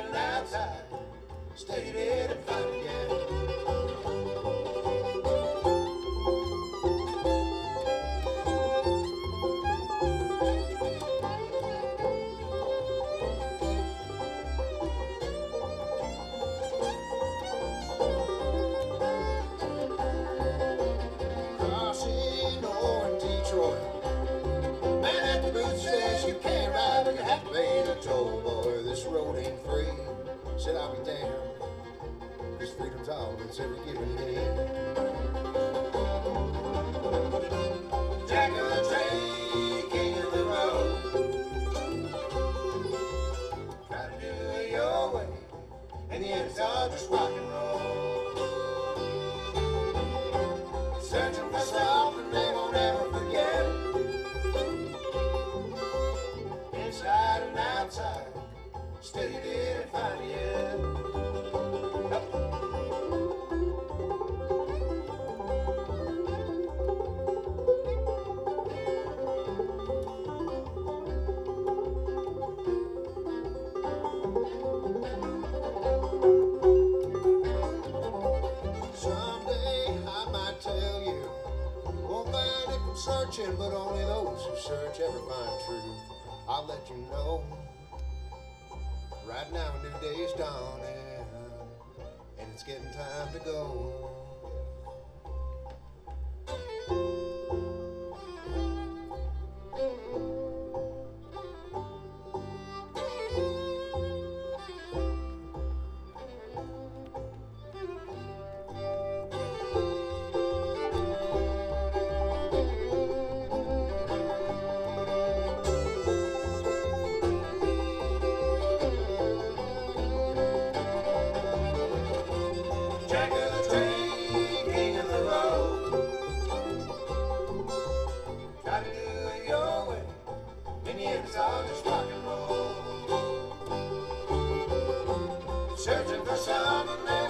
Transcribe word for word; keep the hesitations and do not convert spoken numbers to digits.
and outside, steady it and find it, yeah. Told boy, this road ain't free. Said I'll be damned, cause freedom's all that's ever given me. Jack of the train, king of the road. Try to do it your way, in the end it's all just rock and roll. Searching for something they won't ever forget. Inside and outside, steady did and find it, yeah. Someday I might tell you, won't find it from searching, but only those who search ever find truth. I'll let you know. Right now a new day is dawning, and it's getting time to go. Jack of the train, king of the road. Try to do it your way, in the end it's all just rock and roll. Searching for something that